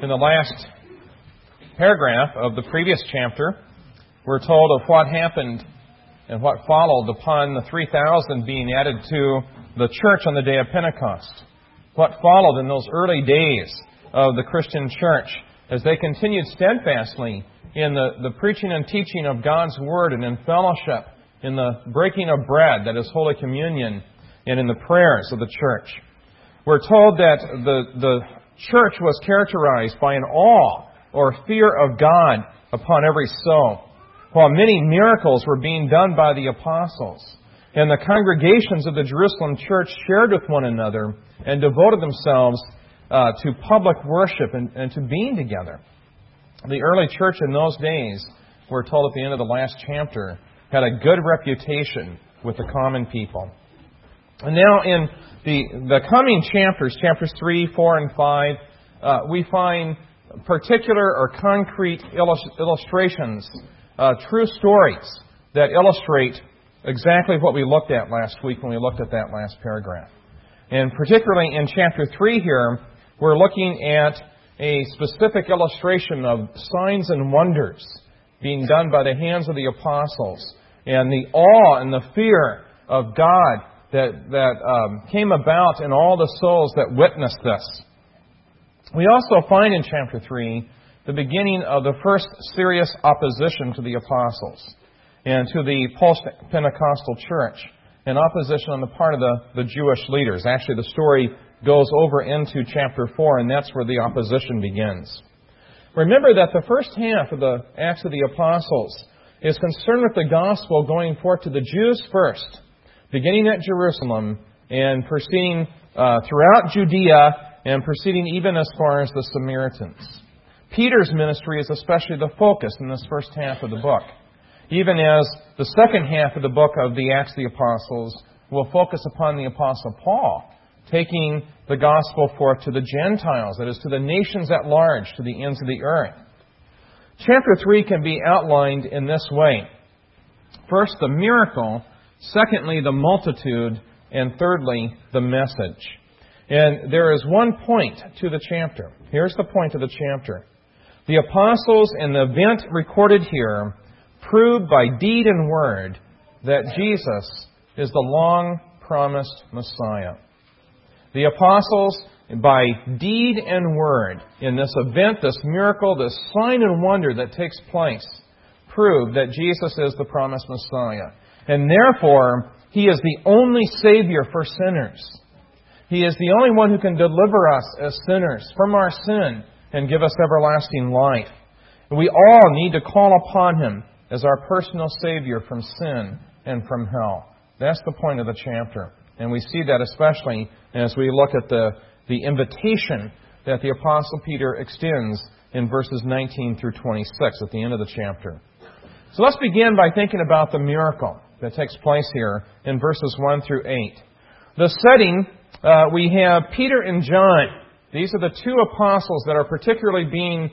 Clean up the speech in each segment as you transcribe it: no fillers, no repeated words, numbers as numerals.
In the last paragraph of the previous chapter, we're told of what happened and what followed upon the 3,000 being added to the church on the day of Pentecost. What followed in those early days of the Christian church as they continued steadfastly in the preaching and teaching of God's Word and in fellowship, in the breaking of bread, that is Holy Communion, and in the prayers of the church. We're told that the church was characterized by an awe or fear of God upon every soul, while many miracles were being done by the apostles. And the congregations of the Jerusalem church shared with one another and devoted themselves to public worship and to being together. The early church in those days, we're told at the end of the last chapter, had a good reputation with the common people. And now in the coming chapters, chapters 3, 4, and 5, we find particular or concrete illustrations, true stories that illustrate exactly what we looked at last week when we looked at that last paragraph. And particularly in chapter 3 here, we're looking at a specific illustration of signs and wonders being done by the hands of the apostles, and the awe and the fear of God that came about in all the souls that witnessed this. We also find in chapter 3 the beginning of the first serious opposition to the apostles and to the post-Pentecostal church, an opposition on the part of the Jewish leaders. Actually, the story goes over into chapter 4, and that's where the opposition begins. Remember that the first half of the Acts of the Apostles is concerned with the gospel going forth to the Jews first, beginning at Jerusalem and proceeding throughout Judea and proceeding even as far as the Samaritans. Peter's ministry is especially the focus in this first half of the book, even as the second half of the book of the Acts of the Apostles will focus upon the Apostle Paul, taking the gospel forth to the Gentiles, that is, to the nations at large, to the ends of the earth. Chapter 3 can be outlined in this way. First, the miracle. Secondly, the multitude. And thirdly, the message. And there is one point to the chapter. Here's the point of the chapter. The apostles and the event recorded here prove by deed and word that Jesus is the long-promised Messiah. The apostles, by deed and word, in this event, this miracle, this sign and wonder that takes place, prove that Jesus is the promised Messiah. And therefore, He is the only Savior for sinners. He is the only one who can deliver us as sinners from our sin and give us everlasting life. And we all need to call upon Him as our personal Savior from sin and from hell. That's the point of the chapter. And we see that especially as we look at the invitation that the Apostle Peter extends in verses 19 through 26 at the end of the chapter. So let's begin by thinking about the miracle that takes place here in verses 1 through 8. The setting, we have Peter and John. These are the two apostles that are particularly being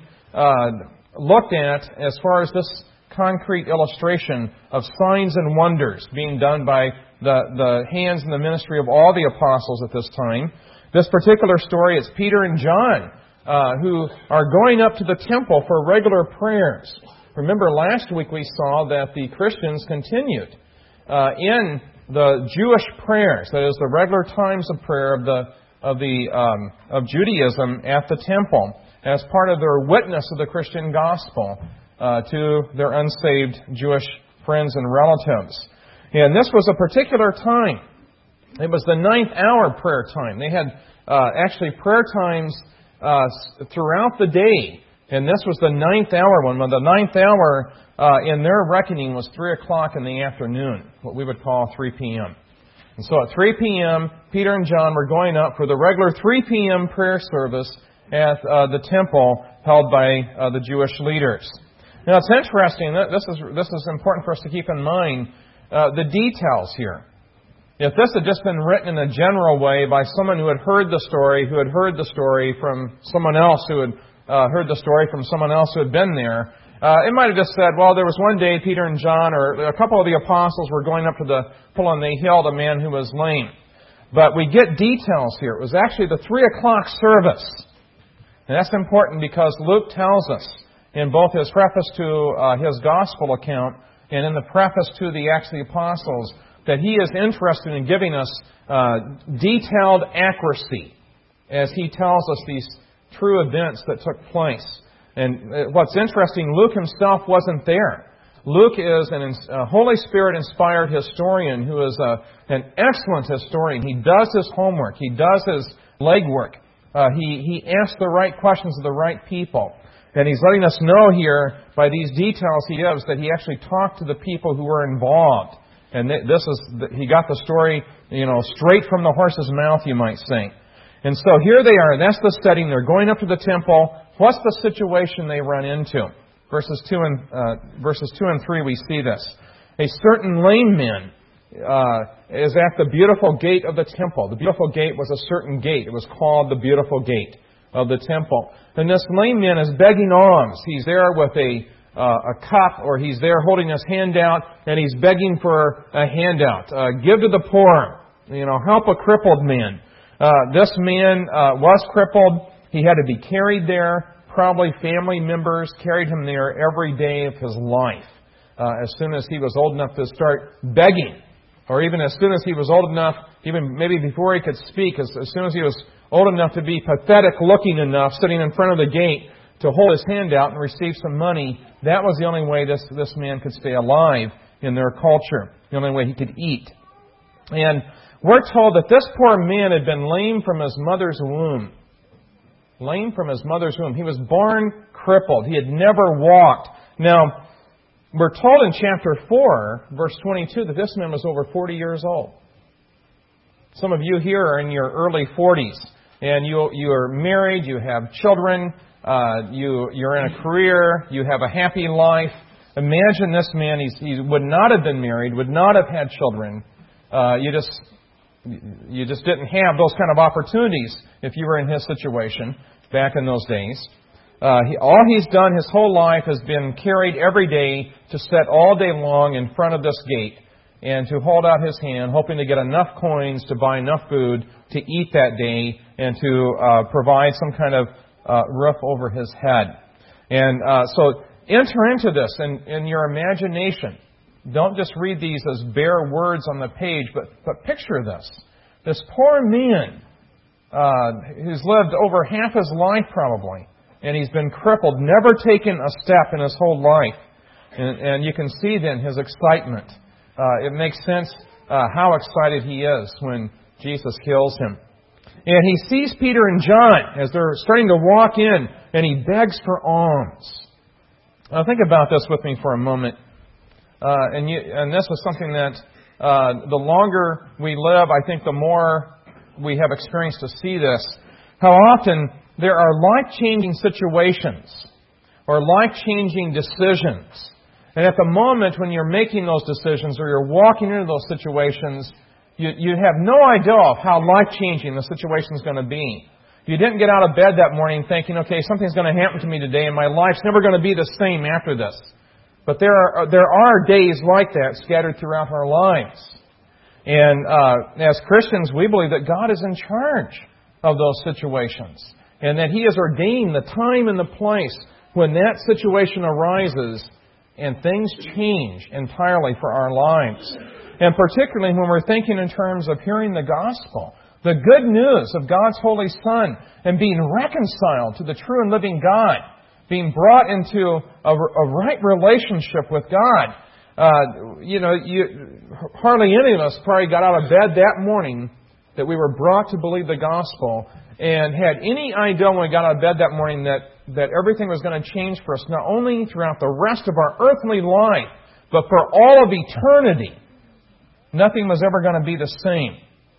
looked at as far as this concrete illustration of signs and wonders being done by the hands and the ministry of all the apostles at this time. This particular story is Peter and John, who are going up to the temple for regular prayers. Remember, last week we saw that the Christians continued in the Jewish prayers, that is, the regular times of prayer of Judaism at the temple, as part of their witness of the Christian gospel to their unsaved Jewish friends and relatives. And this was a particular time. It was the 9th hour prayer time. They had actually prayer times throughout the day. And this was the 9th hour one. Well, the 9th hour in their reckoning was 3 o'clock in the afternoon, what we would call 3 p.m. And so at 3 p.m., Peter and John were going up for the regular 3 p.m. prayer service at the temple held by the Jewish leaders. Now, it's interesting. This is important for us to keep in mind the details here. If this had just been written in a general way by someone who had heard the story from someone else who had heard the story from someone else who had been there, it might have just said, well, there was one day Peter and John, or a couple of the apostles were going up to the pool and they healed a man who was lame. But we get details here. It was actually the 3 o'clock service. And that's important because Luke tells us in both his preface to his gospel account and in the preface to the Acts of the Apostles that he is interested in giving us detailed accuracy as he tells us these true events that took place. And what's interesting, Luke himself wasn't there. Luke is a Holy Spirit-inspired historian who is an excellent historian. He does his homework. He does his legwork. He asks the right questions of the right people. And he's letting us know here, by these details he gives, that he actually talked to the people who were involved. And he got the story, straight from the horse's mouth, you might say. And so here they are. That's the setting. They're going up to the temple. What's the situation they run into? Verses 2 and 3, we see this. A certain lame man is at the beautiful gate of the temple. The beautiful gate was a certain gate. It was called the beautiful gate of the temple. And this lame man is begging alms. He's there with a cup, or he's there holding his hand out, and he's begging for a handout. Give to the poor. Help a crippled man. This man was crippled. He had to be carried there. Probably family members carried him there every day of his life. As soon as he was old enough to start begging, or even as soon as he was old enough, even maybe before he could speak, as soon as he was old enough to be pathetic looking enough, sitting in front of the gate to hold his hand out and receive some money, that was the only way this man could stay alive in their culture, the only way he could eat. And we're told that this poor man had been lame from his mother's womb. Lame from his mother's womb. He was born crippled. He had never walked. Now, we're told in chapter 4, verse 22, that this man was over 40 years old. Some of you here are in your early 40s, and you are married, you have children, you're in a career, you have a happy life. Imagine this man, he would not have been married, would not have had children. You just didn't have those kind of opportunities if you were in his situation back in those days. All he's done his whole life has been carried every day to sit all day long in front of this gate and to hold out his hand, hoping to get enough coins to buy enough food to eat that day and to provide some kind of roof over his head. And so enter into this in your imagination. Don't just read these as bare words on the page, but picture this. This poor man who's lived over half his life probably, and he's been crippled, never taken a step in his whole life. And you can see then his excitement. It makes sense how excited he is when Jesus heals him. And he sees Peter and John as they're starting to walk in, and he begs for alms. Now think about this with me for a moment. And this is something that the longer we live, I think the more we have experience to see this. How often there are life-changing situations or life-changing decisions. And at the moment when you're making those decisions or you're walking into those situations, you have no idea of how life-changing the situation is going to be. You didn't get out of bed that morning thinking, okay, something's going to happen to me today and my life's never going to be the same after this. But there are days like that scattered throughout our lives. And as Christians, we believe that God is in charge of those situations. And that He has ordained the time and the place when that situation arises and things change entirely for our lives. And particularly when we're thinking in terms of hearing the gospel, the good news of God's Holy Son, and being reconciled to the true and living God, being brought into a right relationship with God. Hardly any of us probably got out of bed that morning that we were brought to believe the gospel and had any idea when we got out of bed that morning that everything was going to change for us, not only throughout the rest of our earthly life, but for all of eternity. Nothing was ever going to be the same.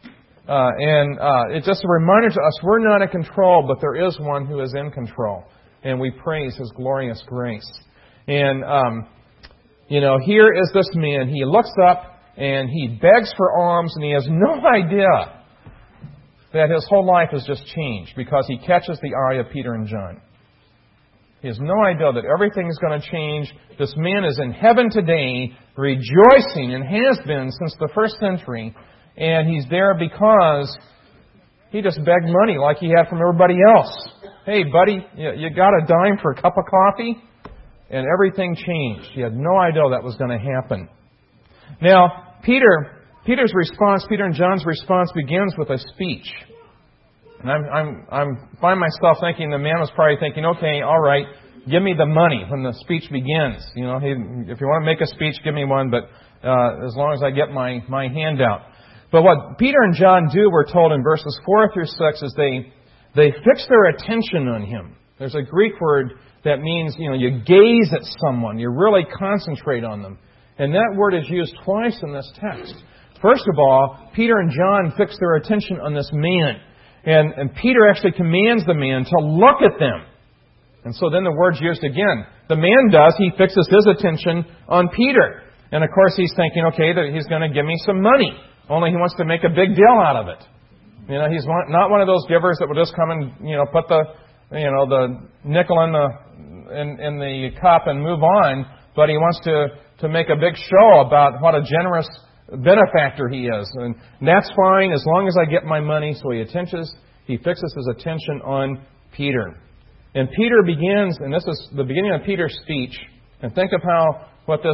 It's just a reminder to us, we're not in control, but there is one who is in control. And we praise His glorious grace. And, here is this man. He looks up and he begs for alms, and he has no idea that his whole life has just changed because he catches the eye of Peter and John. He has no idea that everything is going to change. This man is in heaven today, rejoicing, and has been since the first century. And he's there because he just begged money like he had from everybody else. hey, buddy, you got a dime for a cup of coffee? And everything changed. He had no idea that was going to happen. Now, Peter's response, Peter and John's response begins with a speech. And I find myself thinking the man was probably thinking, okay, all right, give me the money when the speech begins. You know, hey, if you want to make a speech, give me one, but as long as I get my handout. But what Peter and John do, we're told in verses 4 through 6, is they fix their attention on him. There's a Greek word that means, you gaze at someone. You really concentrate on them. And that word is used twice in this text. First of all, Peter and John fix their attention on this man. And Peter actually commands the man to look at them. And so then the word's used again. The man does. He fixes his attention on Peter. And of course he's thinking, okay, that he's going to give me some money. Only he wants to make a big deal out of it. He's not one of those givers that will just come and, put the nickel in the cup and move on. But he wants to make a big show about what a generous benefactor he is. And that's fine as long as I get my money. So he fixes his attention on Peter. And Peter begins, and this is the beginning of Peter's speech. And think of how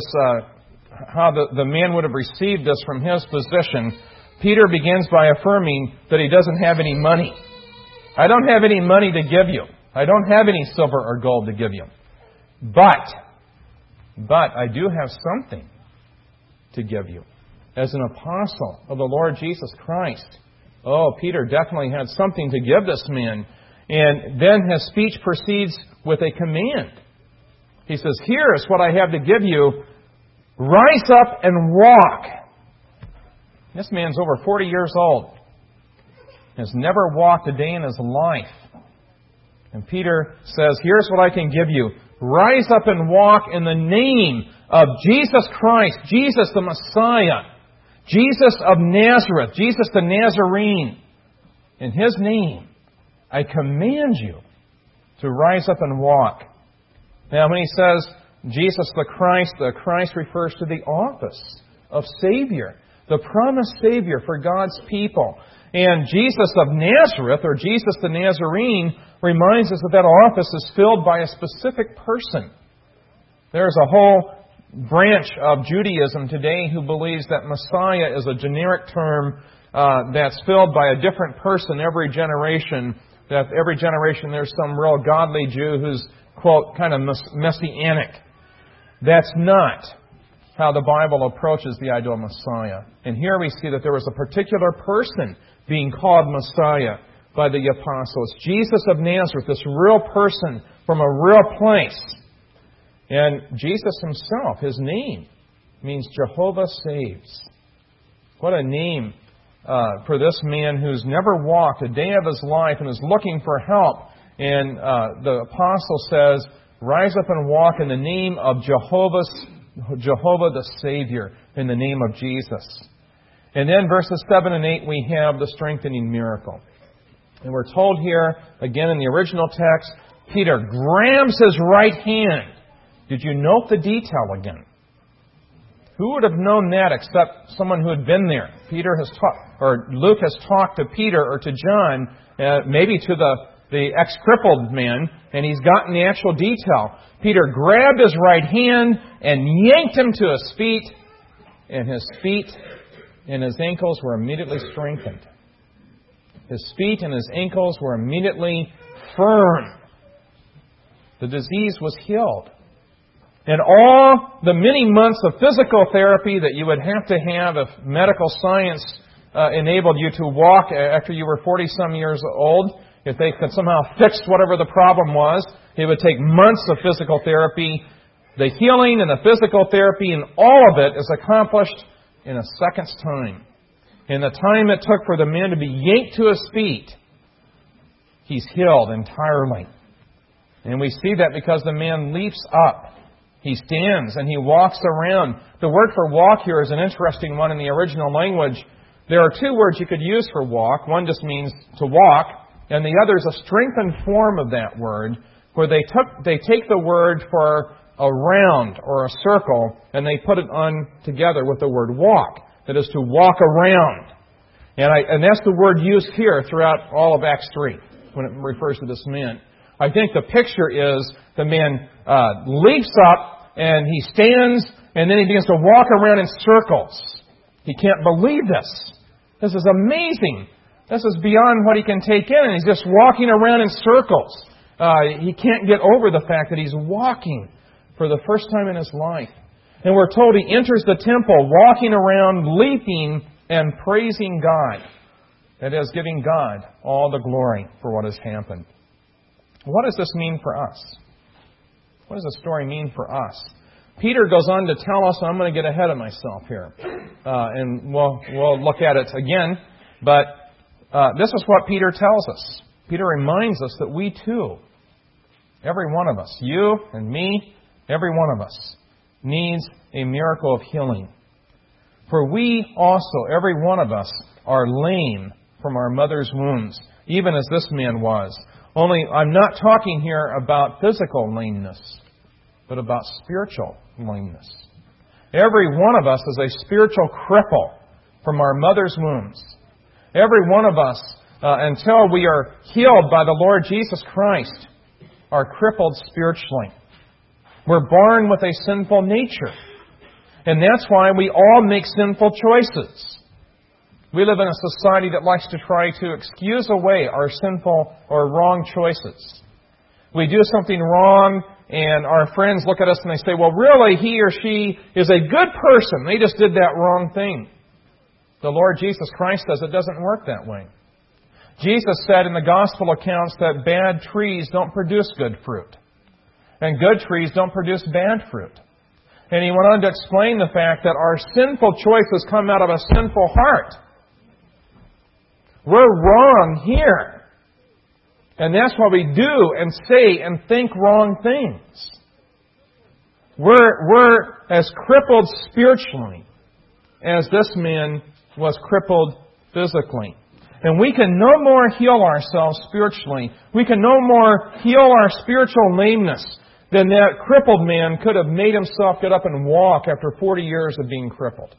the man would have received this from his position. Peter begins by affirming that he doesn't have any money. I don't have any money to give you. I don't have any silver or gold to give you. But I do have something to give you. As an apostle of the Lord Jesus Christ. Oh, Peter definitely had something to give this man. And then his speech proceeds with a command. He says, here's what I have to give you. Rise up and walk. This man's over 40 years old. Has never walked a day in his life. And Peter says, here's what I can give you. Rise up and walk in the name of Jesus Christ, Jesus the Messiah, Jesus of Nazareth, Jesus the Nazarene. In His name, I command you to rise up and walk. Now, when he says Jesus the Christ refers to the office of Savior, the promised Savior for God's people. And Jesus of Nazareth, or Jesus the Nazarene, reminds us that office is filled by a specific person. There's a whole branch of Judaism today who believes that Messiah is a generic term that's filled by a different person every generation. That every generation there's some real godly Jew who's, quote, kind of messianic. That's not how the Bible approaches the idea of Messiah. And here we see that there was a particular person being called Messiah by the apostles. Jesus of Nazareth, this real person from a real place. And Jesus Himself, His name, means Jehovah saves. What a name for this man who's never walked a day of his life and is looking for help. And the apostle says, rise up and walk in the name of Jehovah the Savior, in the name of Jesus. And then verses 7 and 8, we have the strengthening miracle. And we're told here, again in the original text, Peter grabs his right hand. Did you note the detail again? Who would have known that except someone who had been there? Luke has talked to Peter or to John, maybe to the ex-crippled man, and he's gotten the actual detail. Peter grabbed his right hand and yanked him to his feet, and his feet and his ankles were immediately strengthened. His feet and his ankles were immediately firm. The disease was healed. And all the many months of physical therapy that you would have to have if medical science enabled you to walk after you were 40-some years old, if they could somehow fix whatever the problem was, it would take months of physical therapy. The healing and the physical therapy and all of it is accomplished in a second's time. In the time it took for the man to be yanked to his feet, he's healed entirely. And we see that because the man leaps up. He stands and he walks around. The word for walk here is an interesting one in the original language. There are two words you could use for walk. One just means to walk, and the other is a strengthened form of that word, where they take the word for a round or a circle, and they put it on together with the word walk. That is to walk around. And that's the word used here throughout all of Acts 3, when it refers to this man. I think the picture is the man leaps up and he stands and then he begins to walk around in circles. He can't believe this. This is amazing. This is beyond what he can take in, and he's just walking around in circles. He can't get over the fact that he's walking for the first time in his life. And we're told he enters the temple walking around, leaping and praising God. That is, giving God all the glory for what has happened. What does this mean for us? What does the story mean for us? Peter goes on to tell us, and I'm going to get ahead of myself here, and we'll look at it again, but this is what Peter tells us. Peter reminds us that we too, every one of us, you and me, every one of us, needs a miracle of healing. For we also, every one of us, are lame from our mother's wombs, even as this man was. Only I'm not talking here about physical lameness, but about spiritual lameness. Every one of us is a spiritual cripple from our mother's wombs. Every one of us, until we are healed by the Lord Jesus Christ, are crippled spiritually. We're born with a sinful nature. And that's why we all make sinful choices. We live in a society that likes to try to excuse away our sinful or wrong choices. We do something wrong, and our friends look at us and they say, well, really, he or she is a good person. They just did that wrong thing. The Lord Jesus Christ says it doesn't work that way. Jesus said in the gospel accounts that bad trees don't produce good fruit. And good trees don't produce bad fruit. And he went on to explain the fact that our sinful choices come out of a sinful heart. We're wrong here. And that's why we do and say and think wrong things. We're as crippled spiritually as this man was crippled physically. And we can no more heal ourselves spiritually. We can no more heal our spiritual lameness than that crippled man could have made himself get up and walk after 40 years of being crippled.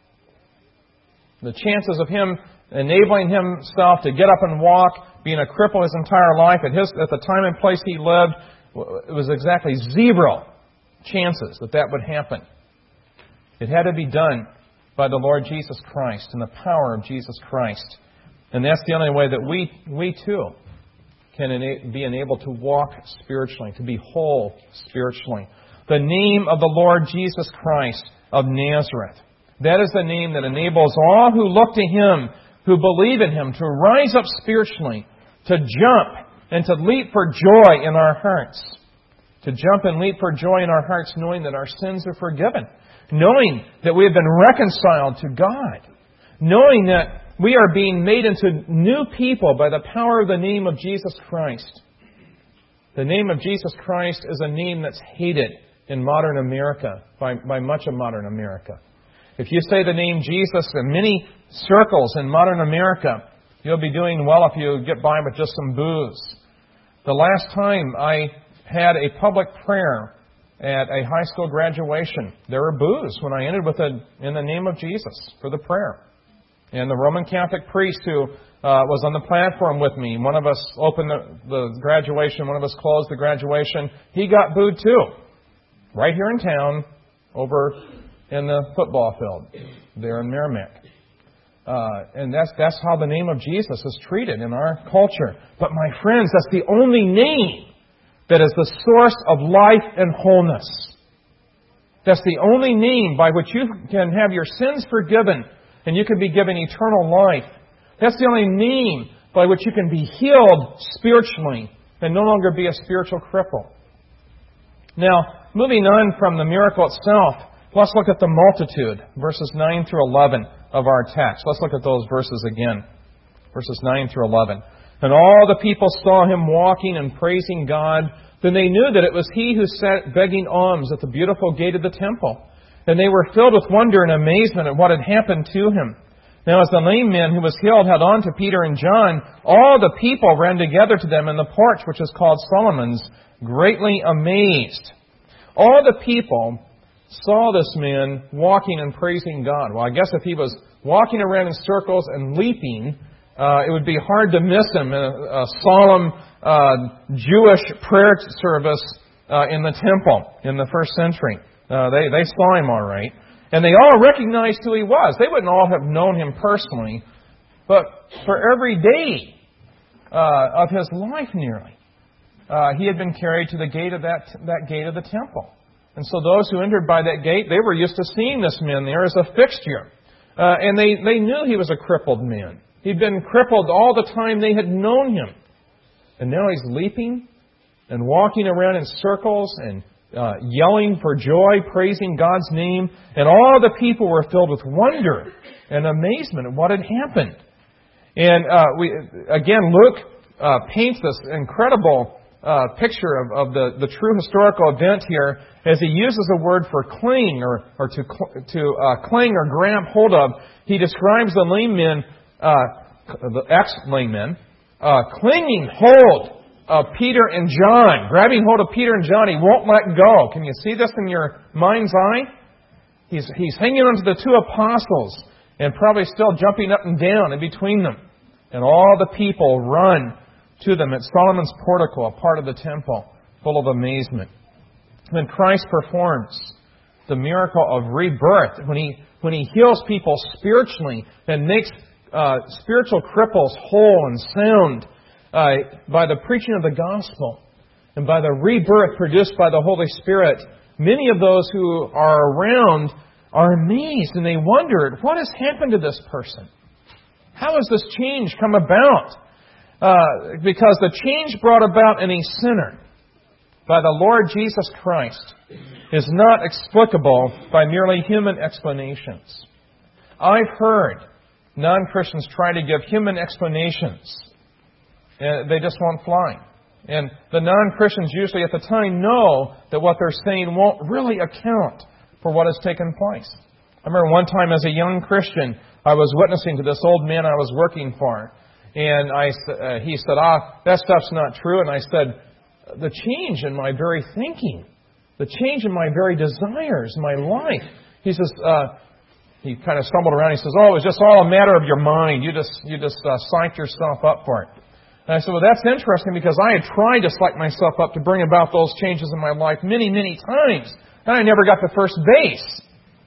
The chances of him enabling himself to get up and walk, being a cripple his entire life, at the time and place he lived, it was exactly zero chances that would happen. It had to be done by the Lord Jesus Christ and the power of Jesus Christ. And that's the only way that we too can be enabled to walk spiritually, to be whole spiritually. The name of the Lord Jesus Christ of Nazareth. That is the name that enables all who look to Him, who believe in Him, to rise up spiritually, to jump and to leap for joy in our hearts. To jump and leap for joy in our hearts, knowing that our sins are forgiven. Knowing that we have been reconciled to God. Knowing that we are being made into new people by the power of the name of Jesus Christ. The name of Jesus Christ is a name that's hated in modern America, by much of modern America. If you say the name Jesus in many circles in modern America, you'll be doing well if you get by with just some booze. The last time I had a public prayer at a high school graduation, there were boos when I ended with in the name of Jesus for the prayer. And the Roman Catholic priest who was on the platform with me, one of us opened the graduation, one of us closed the graduation, he got booed too. Right here in town, over in the football field, there in Merrimack. And that's how the name of Jesus is treated in our culture. But my friends, that's the only name that is the source of life and wholeness. That's the only name by which you can have your sins forgiven and you can be given eternal life. That's the only name by which you can be healed spiritually and no longer be a spiritual cripple. Now, moving on from the miracle itself, let's look at the multitude, verses 9 through 11 of our text. Let's look at those verses again, verses 9 through 11. And all the people saw him walking and praising God. Then they knew that it was he who sat begging alms at the beautiful gate of the temple. And they were filled with wonder and amazement at what had happened to him. Now as the lame man who was healed held on to Peter and John, all the people ran together to them in the porch which is called Solomon's, greatly amazed. All the people saw this man walking and praising God. Well, I guess if he was walking around in circles and leaping, It would be hard to miss him in a solemn Jewish prayer service in the temple in the first century. They saw him all right. And they all recognized who he was. They wouldn't all have known him personally, but for every day of his life nearly, he had been carried to the gate of that gate of the temple. And so those who entered by that gate, they were used to seeing this man there as a fixture. And they knew he was a crippled man. He'd been crippled all the time they had known him. And now he's leaping and walking around in circles and yelling for joy, praising God's name. And all the people were filled with wonder and amazement at what had happened. And Luke paints this incredible picture of the true historical event here as he uses a word for cling or to cling or grab hold of. He describes the lame men, the ex-lame men, clinging hold of Peter and John, grabbing hold of Peter and John. He won't let go. Can you see this in your mind's eye? He's hanging onto the two apostles and probably still jumping up and down in between them. And all the people run to them at Solomon's portico, a part of the temple, full of amazement. When Christ performs the miracle of rebirth, when He heals people spiritually and makes spiritual cripples whole and sound by the preaching of the gospel and by the rebirth produced by the Holy Spirit, many of those who are around are amazed and they wonder, what has happened to this person? How has this change come about? Because the change brought about in a sinner by the Lord Jesus Christ is not explicable by merely human explanations. I've heard non-Christians try to give human explanations. They just won't fly. And the non-Christians usually at the time know that what they're saying won't really account for what has taken place. I remember one time as a young Christian, I was witnessing to this old man I was working for. And he said, that stuff's not true. And I said, the change in my very thinking, the change in my very desires, my life. He says, he kind of stumbled around. He says, it was just all a matter of your mind. You just psyched yourself up for it. And I said, well, that's interesting because I had tried to psych myself up to bring about those changes in my life many, many times. And I never got to first base.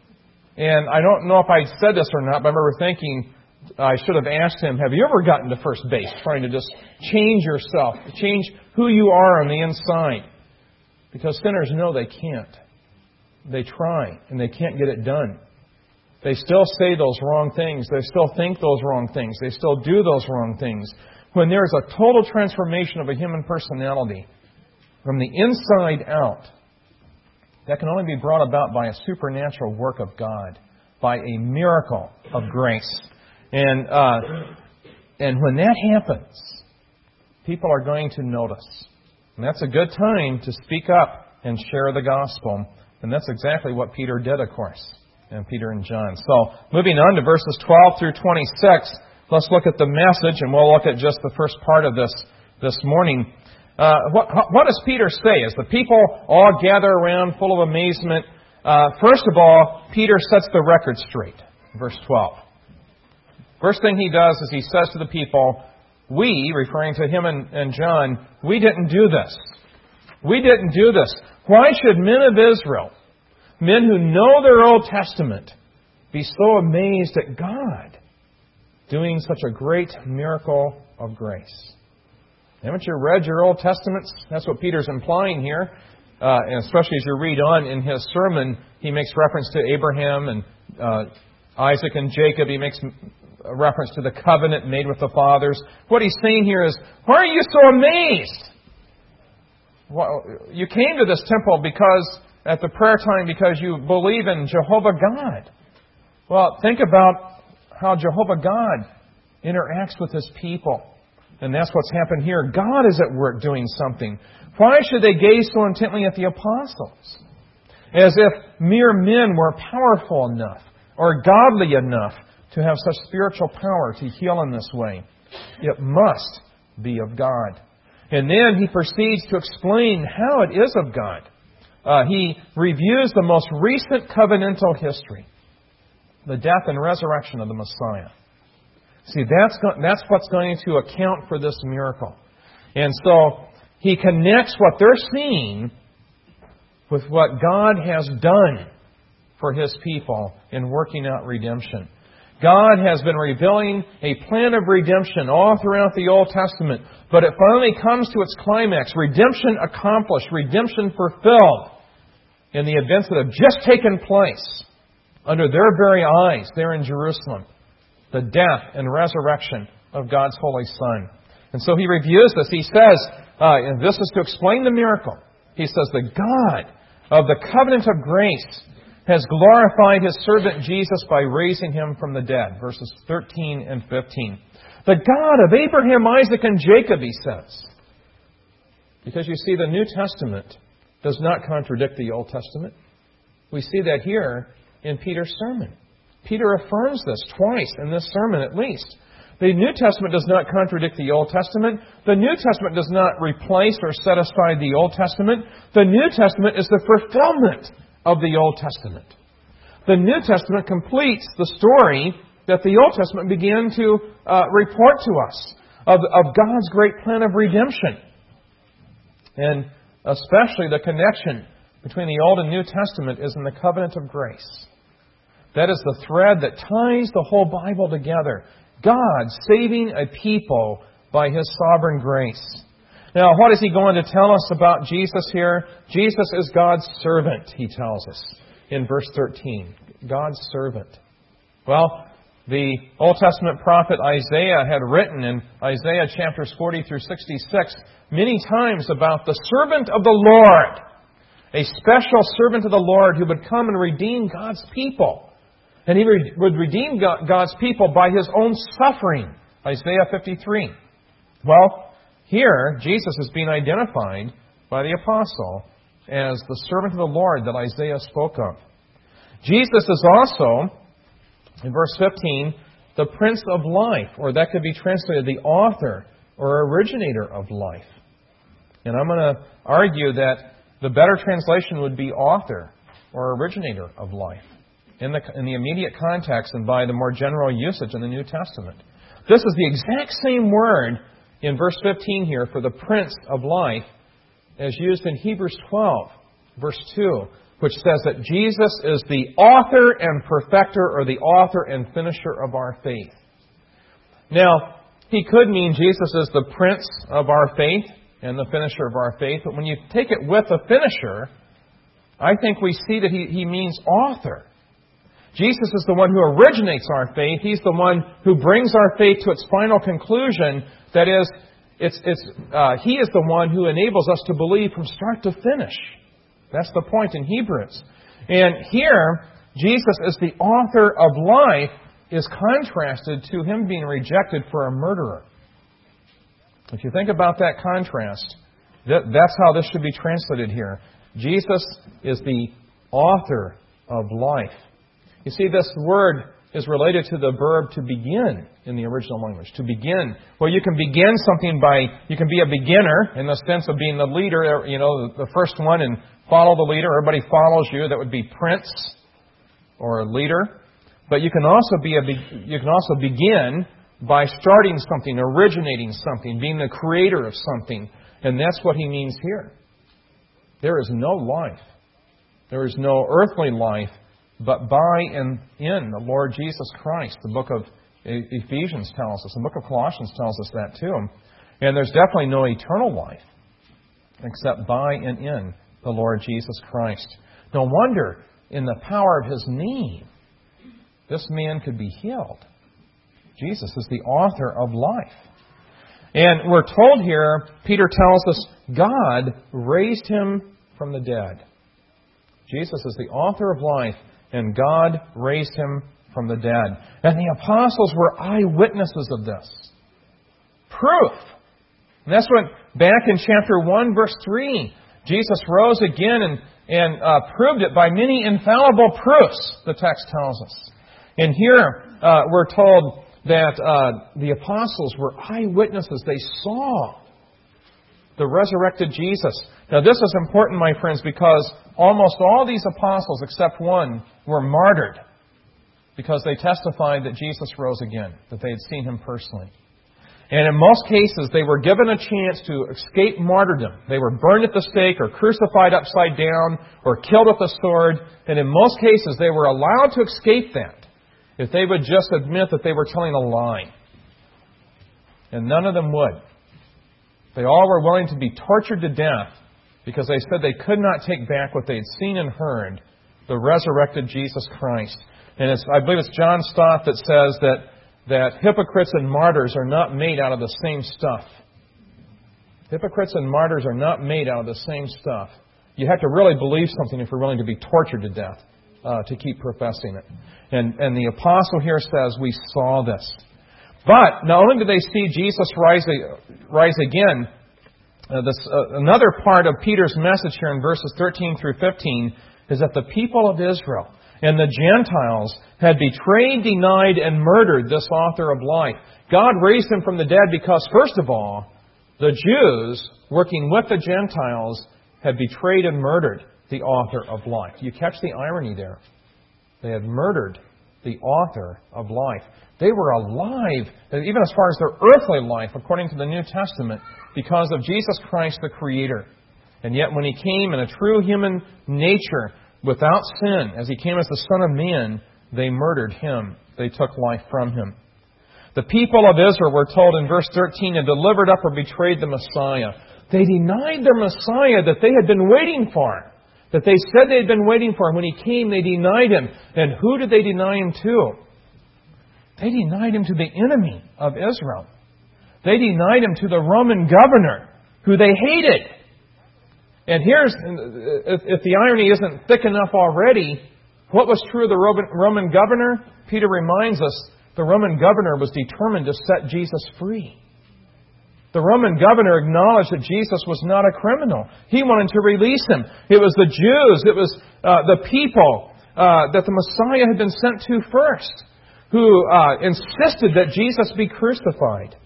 And I don't know if I said this or not, but I remember thinking, I should have asked him, have you ever gotten to first base trying to just change yourself, change who you are on the inside? Because sinners know they can't. They try, and they can't get it done. They still say those wrong things. They still think those wrong things. They still do those wrong things. When there is a total transformation of a human personality from the inside out, that can only be brought about by a supernatural work of God, by a miracle of grace. And when that happens, people are going to notice. And that's a good time to speak up and share the gospel. And that's exactly what Peter did, of course, and Peter and John. So, moving on to verses 12 through 26, let's look at the message, and we'll look at just the first part of this morning. What does Peter say? As the people all gather around full of amazement, first of all, Peter sets the record straight. Verse 12. First thing he does is he says to the people, we, referring to him and John, we didn't do this. We didn't do this. Why should men of Israel, men who know their Old Testament, be so amazed at God doing such a great miracle of grace? Haven't you read your Old Testaments? That's what Peter's implying here. And especially as you read on in his sermon, he makes reference to Abraham and Isaac and Jacob. He makes a reference to the covenant made with the fathers. What he's saying here is, why are you so amazed? Well, you came to this temple at the prayer time because you believe in Jehovah God. Well, think about how Jehovah God interacts with His people. And that's what's happened here. God is at work doing something. Why should they gaze so intently at the apostles? As if mere men were powerful enough or godly enough to have such spiritual power to heal in this way. It must be of God. And then he proceeds to explain how it is of God. He reviews the most recent covenantal history, the death and resurrection of the Messiah. See, that's what's going to account for this miracle. And so he connects what they're seeing with what God has done for His people in working out redemption. God has been revealing a plan of redemption all throughout the Old Testament, but it finally comes to its climax. Redemption accomplished, redemption fulfilled in the events that have just taken place under their very eyes there in Jerusalem. The death and resurrection of God's Holy Son. And so he reviews this. He says, and this is to explain the miracle. He says, the God of the covenant of grace has glorified His servant Jesus by raising Him from the dead. Verses 13 and 15. The God of Abraham, Isaac, and Jacob, he says. Because you see, the New Testament does not contradict the Old Testament. We see that here in Peter's sermon. Peter affirms this twice in this sermon at least. The New Testament does not contradict the Old Testament. The New Testament does not replace or set aside the Old Testament. The New Testament is the fulfillment of the Old Testament. The New Testament completes the story that the Old Testament began to report to us of God's great plan of redemption. And especially the connection between the Old and New Testament is in the covenant of grace. That is the thread that ties the whole Bible together. God saving a people by His sovereign grace. Now, what is He going to tell us about Jesus here? Jesus is God's servant, He tells us in verse 13. God's servant. Well, the Old Testament prophet Isaiah had written in Isaiah chapters 40 through 66 many times about the servant of the Lord. A special servant of the Lord who would come and redeem God's people. And He would redeem God's people by His own suffering. Isaiah 53. Well, here, Jesus is being identified by the apostle as the servant of the Lord that Isaiah spoke of. Jesus is also, in verse 15, the Prince of Life, or that could be translated the author or originator of life. And I'm going to argue that the better translation would be author or originator of life in the immediate context and by the more general usage in the New Testament. This is the exact same word in verse 15 here for the Prince of Life as used in Hebrews 12, verse 2, which says that Jesus is the author and perfecter, or the author and finisher of our faith. Now, he could mean Jesus is the Prince of our faith and the finisher of our faith, but when you take it with the finisher, I think we see that he means author. Jesus is the one who originates our faith. He's the one who brings our faith to its final conclusion. That is, He is the one who enables us to believe from start to finish. That's the point in Hebrews. And here, Jesus as the author of life is contrasted to Him being rejected for a murderer. If you think about that contrast, that's how this should be translated here. Jesus is the author of life. You see, this word is related to the verb to begin in the original language. To begin. Well, you can begin something you can be a beginner in the sense of being the leader, the first one, and follow the leader. Everybody follows you. That would be prince or a leader. But you can also begin by starting something, originating something, being the creator of something. And that's what he means here. There is no life. There is no earthly life, but by and in the Lord Jesus Christ. The book of Ephesians tells us. The book of Colossians tells us that too. And there's definitely no eternal life except by and in the Lord Jesus Christ. No wonder in the power of His name, this man could be healed. Jesus is the author of life. And we're told here, Peter tells us, God raised Him from the dead. Jesus is the author of life, and God raised Him from the dead. And the apostles were eyewitnesses of this. Proof. And that's what, back in chapter 1, verse 3, Jesus rose again and proved it by many infallible proofs, the text tells us. And here we're told that the apostles were eyewitnesses. They saw the resurrected Jesus. Now this is important, my friends, because almost all these apostles, except one, were martyred. because they testified that Jesus rose again, that they had seen Him personally. And in most cases, they were given a chance to escape martyrdom. They were burned at the stake or crucified upside down or killed with a sword. And in most cases, they were allowed to escape that if they would just admit that they were telling a lie. And none of them would. They all were willing to be tortured to death because they said they could not take back what they had seen and heard, the resurrected Jesus Christ. And I believe it's John Stott that says that hypocrites and martyrs are not made out of the same stuff. Hypocrites and martyrs are not made out of the same stuff. You have to really believe something if you're willing to be tortured to death to keep professing it. And the apostle here says, we saw this. But not only did they see Jesus rise again, another part of Peter's message here in verses 13 through 15 is that the people of Israel and the Gentiles had betrayed, denied, and murdered this author of life. God raised Him from the dead because, first of all, the Jews, working with the Gentiles, had betrayed and murdered the author of life. You catch the irony there? They had murdered the author of life. They were alive, even as far as their earthly life, according to the New Testament, because of Jesus Christ the Creator. And yet when He came in a true human nature, without sin, as He came as the Son of Man, they murdered Him. They took life from Him. The people of Israel were told in verse 13, had delivered up or betrayed the Messiah. They denied their Messiah that they had been waiting for, that they said they had been waiting for. When He came, they denied Him. And who did they deny Him to? They denied Him to the enemy of Israel. They denied Him to the Roman governor, who they hated. And if the irony isn't thick enough already, what was true of the Roman governor? Peter reminds us the Roman governor was determined to set Jesus free. The Roman governor acknowledged that Jesus was not a criminal. He wanted to release Him. It was the Jews, it was the people that the Messiah had been sent to first, who insisted that Jesus be crucified.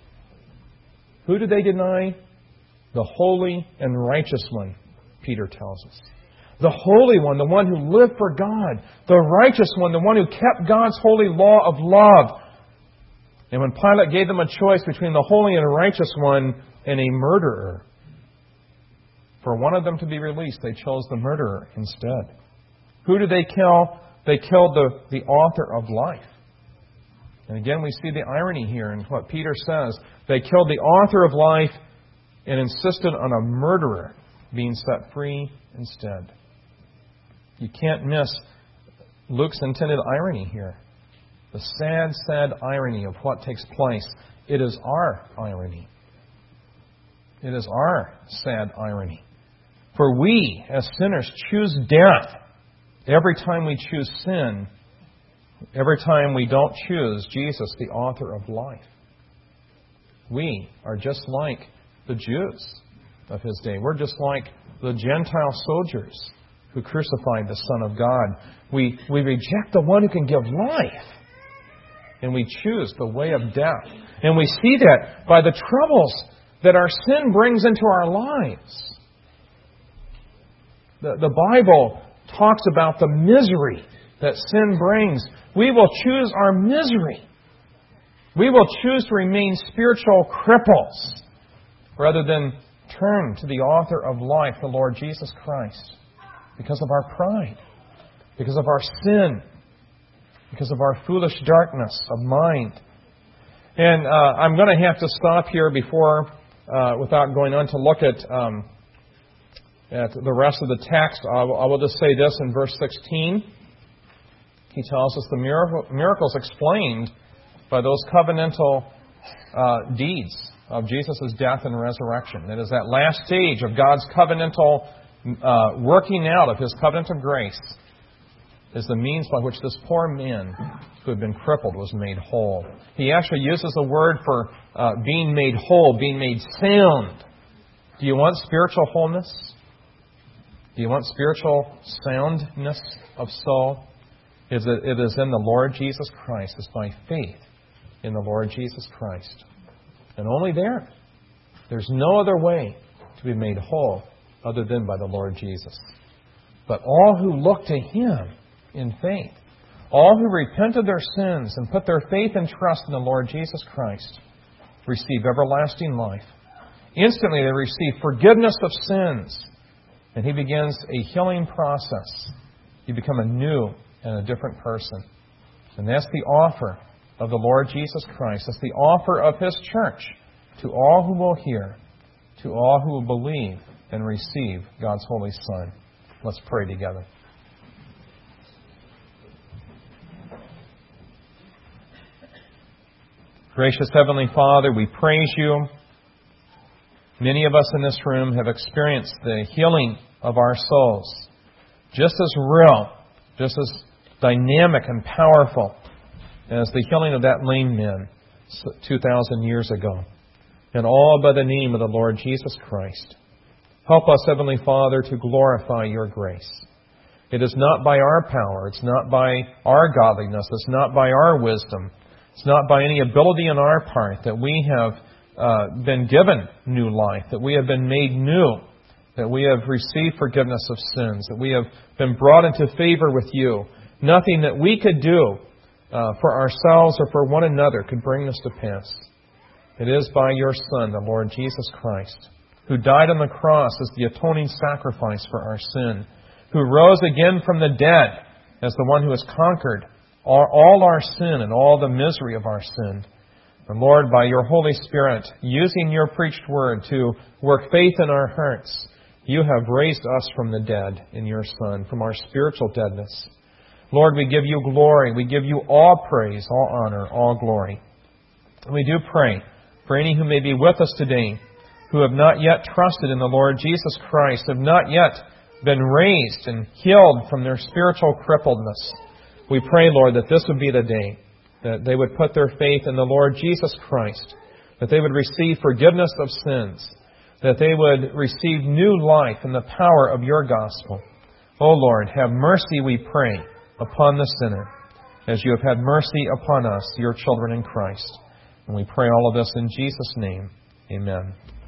Who did they deny? The holy and righteous one, Peter tells us. The Holy One, the one who lived for God. The righteous one, the one who kept God's holy law of love. And when Pilate gave them a choice between the holy and righteous one and a murderer, for one of them to be released, they chose the murderer instead. Who did they kill? They killed the author of life. And again, we see the irony here in what Peter says. They killed the author of life and insisted on a murderer being set free instead. You can't miss Luke's intended irony here. The sad, sad irony of what takes place. It is our irony. It is our sad irony. For we, as sinners, choose death every time we choose sin, every time we don't choose Jesus, the author of life. We are just like the Jews of His day. We're just like the Gentile soldiers who crucified the Son of God. We reject the one who can give life, and we choose the way of death. And we see that by the troubles that our sin brings into our lives. The Bible talks about the misery that sin brings. We will choose our misery. We will choose to remain spiritual cripples rather than turn to the author of life, the Lord Jesus Christ, because of our pride, because of our sin, because of our foolish darkness of mind. And I'm going to have to stop here before, without going on to look at the rest of the text. I will just say this in verse 16. He tells us the miracles explained by those covenantal deeds of Jesus' death and resurrection. It is that last stage of God's covenantal working out of His covenant of grace is the means by which this poor man who had been crippled was made whole. He actually uses the word for being made whole, being made sound. Do you want spiritual wholeness? Do you want spiritual soundness of soul? It is in the Lord Jesus Christ. It's by faith in the Lord Jesus Christ. And only there. There's no other way to be made whole other than by the Lord Jesus. But all who look to Him in faith, All who repent of their sins and put their faith and trust in the Lord Jesus Christ receive everlasting life. Instantly they receive forgiveness of sins. And He begins a healing process. You become a new and a different person. And that's the offer of the Lord Jesus Christ. That's the offer of His church to all who will hear, to all who will believe and receive God's Holy Son. Let's pray together. Gracious Heavenly Father, we praise You. Many of us in this room have experienced the healing of our souls, just as real, just as dynamic and powerful as the healing of that lame man 2,000 years ago. And all by the name of the Lord Jesus Christ. Help us, Heavenly Father, to glorify Your grace. It is not by our power, it's not by our godliness, it's not by our wisdom, it's not by any ability on our part that we have been given new life, that we have been made new, that we have received forgiveness of sins, that we have been brought into favor with You. Nothing that we could do for ourselves or for one another could bring this to pass. It is by Your Son, the Lord Jesus Christ, who died on the cross as the atoning sacrifice for our sin, who rose again from the dead as the one who has conquered all our sin and all the misery of our sin. And Lord, by Your Holy Spirit, using Your preached word to work faith in our hearts, You have raised us from the dead in Your Son, from our spiritual deadness. Lord, we give You glory. We give You all praise, all honor, all glory. And we do pray for any who may be with us today who have not yet trusted in the Lord Jesus Christ, have not yet been raised and healed from their spiritual crippledness. We pray, Lord, that this would be the day that they would put their faith in the Lord Jesus Christ, that they would receive forgiveness of sins, that they would receive new life in the power of Your gospel. O Lord, have mercy, we pray, upon the sinner, as You have had mercy upon us, Your children in Christ. And we pray all of this in Jesus' name. Amen.